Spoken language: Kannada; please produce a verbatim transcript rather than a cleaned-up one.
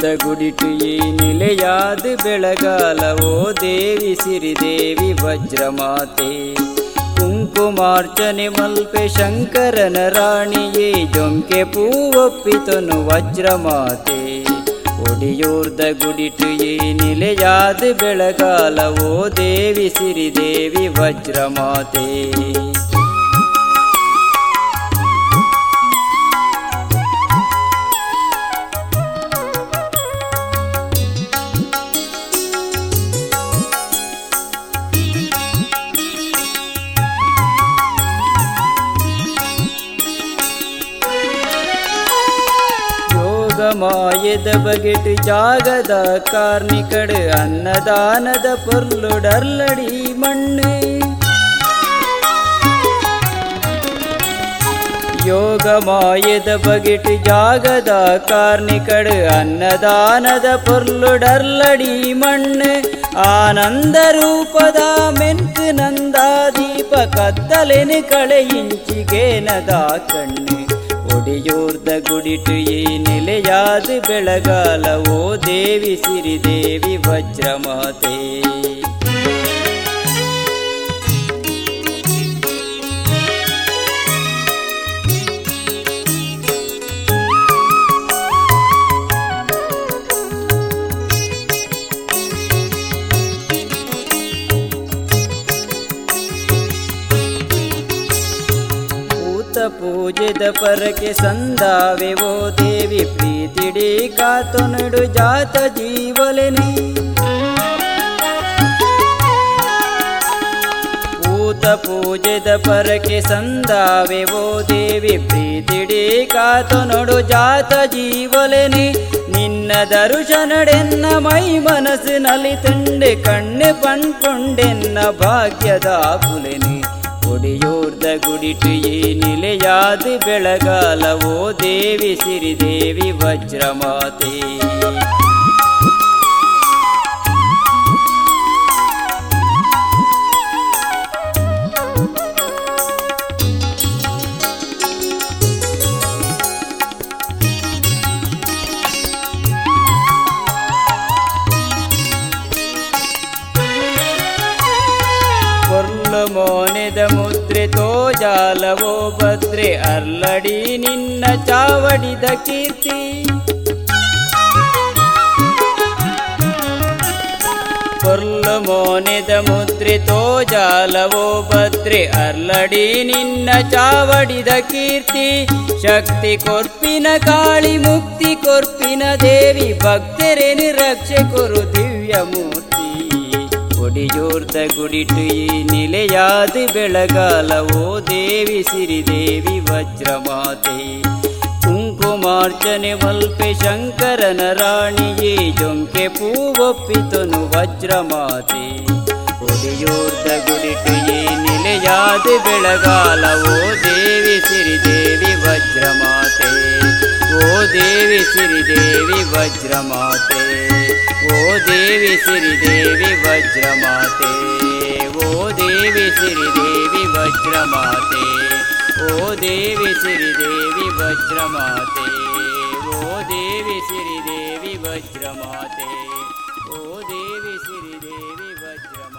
ಒಡಿಯೂರ್ದ ಗುಡಿಟು ಈ ನಿಲೆಯಾದ ಬೆಳಗಾಲವೋ ದೇವಿ ಸಿರಿದೇವಿ ವಜ್ರಮಾತೆ ಕುಂಕುಮಾರ್ಚನೆ ಮಲ್ಪೆ ಶಂಕರನ ರಾಣಿಯೇ ಜೊಂಕೆ ಪೂವೊಪ್ಪಿತನು ವಜ್ರಮಾತೆ ಒಡಿಯೂರ್ದ ಗುಡಿಟು ಈ ನಿಲೆಯಾದ ಬೆಳಗಾಲವೋ ದೇವಿ ಸಿರಿದೇವಿ ವಜ್ರಮಾತೆ ಮಾಯದ ಬಗೆಟ್ ಜಾಗದ ಕಾರ್ನಿಕಡ್ ಅನ್ನದಾನದ ಪೊರ್ಲುಡರ್ಲಡಿ ಮಣ್ಣೆ ಯೋಗ ಮಾಯದ ಬಗೆಟ್ ಜಾಗದ ಕಾರ್ನಿಕಡ್ ಅನ್ನದಾನದ ಪೊರ್ಲುಡರ್ಲಡಿ ಮಣ್ಣೆ ಆನಂದ ರೂಪದ ಮೆನ್ಕು ನಂದಾದೀಪ ಕತ್ತಲೆನೆ ಕಳೆಯಿಂಚಿಗೇನದ ಕಣ್ಣೆ ಒಡಿಯೂರ್ದ ಗುಡಿಟು ಈ ನಿಲೆಯಾದ ಬೆಳಗಾಲವೋ ದೇವಿ ಸಿರಿದೇವಿ ವಜ್ರಮಾತೆ ಪೂಜೆದ ಪರಕೆ ಸಂದಾವೆ ಓ ದೇವಿ ಪ್ರೀತಿಡಿ ಕಾತೊನಡು ಜಾತ ಜೀವಲೆನೆ ಭೂತ ಪೂಜೆದ ಪರಕೆ ಸಂದಾವೆ ಓ ದೇವಿ ಪ್ರೀತಿಡಿ ಕಾತೊನಡು ಜಾತ ಜೀವಲೆನೆ ನಿನ್ನ ದರುಶನಡೆನ್ನ ಮೈ ಮನಸ್ಸು ನಲಿತುಂಡೆ ಕಣ್ಣೆ ಪಣ್ಕೊಂಡೆನ್ನ ಭಾಗ್ಯದ ಪುಲೆನೆ ಒಡಿಯೂರ್ದ ಗುಡಿಟು ಈ ನಿಲೆಯಾದ ಬೆಳಗಾಲವೋ ದೇವಿ ಸಿರಿದೇವಿ ವಜ್ರಮಾತೆ ಮೋನೆದ ಮುದ್ರೆ ತೋಜಾಲವೋ ಭದ್ರೆ ಅರ್ಲಡಿ ನಿನ್ನ ಚಾವಡಿದ ಕೀರ್ತಿ ಕೊರ್ಲ ಮೋನೆದ ಮುದ್ರೆ ತೋಜಾಲವೋ ಭದ್ರೆ ಅರ್ಲಡಿ ನಿನ್ನ ಚಾವಡಿದ ಕೀರ್ತಿ ಶಕ್ತಿ ಕೊರ್ಪಿನ ಕಾಳಿ ಮುಕ್ತಿ ಕೊರ್ಪಿನ ದೇವಿ ಭಕ್ತರೇನಿ ರಕ್ಷೆ ಕೊರು ದಿವ್ಯ ಮೂರ್ತಿ ಒಡಿಯೂರ್ದ ಗುಡಿಟು ಈ ನಿಲೆಯಾದ ಬೆಳಗಾಲವೋ ದೇವಿ ಸಿರಿದೇವಿ ವಜ್ರಮಾತೆ ಕುಂಕುಮಾರ್ಚನೆ ಮಲ್ಪೆ ಶಂಕರನ ರಾಣಿಯೇ ಜೊಂಕೆ ಪೂವೊಪ್ಪಿತನು ವಜ್ರಮಾತೆ ಒಡಿಯೂರ್ದ ಗುಡಿಟು ಈ ನಿಲೆಯಾದ ಬೆಳಗಾಲವೋ ದೇವಿ ಸಿರಿದೇವಿ ವಜ್ರಮಾತೆ ಓ ದೇವಿ ಸಿರಿದೇವಿ ವಜ್ರಮಾತೆ ಓ ದೇವಿ ಸಿರಿದೇವಿ ವಜ್ರಮಾತೆ ಓ ದೇವಿ ಸಿರಿದೇವಿ ವಜ್ರಮಾತೆ ಓ ದೇವಿ ಸಿರಿದೇವಿ ವಜ್ರಮಾತೆ ಓ ದೇವಿ ಸಿರಿದೇವಿ ವಜ್ರಮಾತೆ ಓ ದೇವಿ ಸಿರಿದೇವಿ ವಜ್ರಮಾತೆ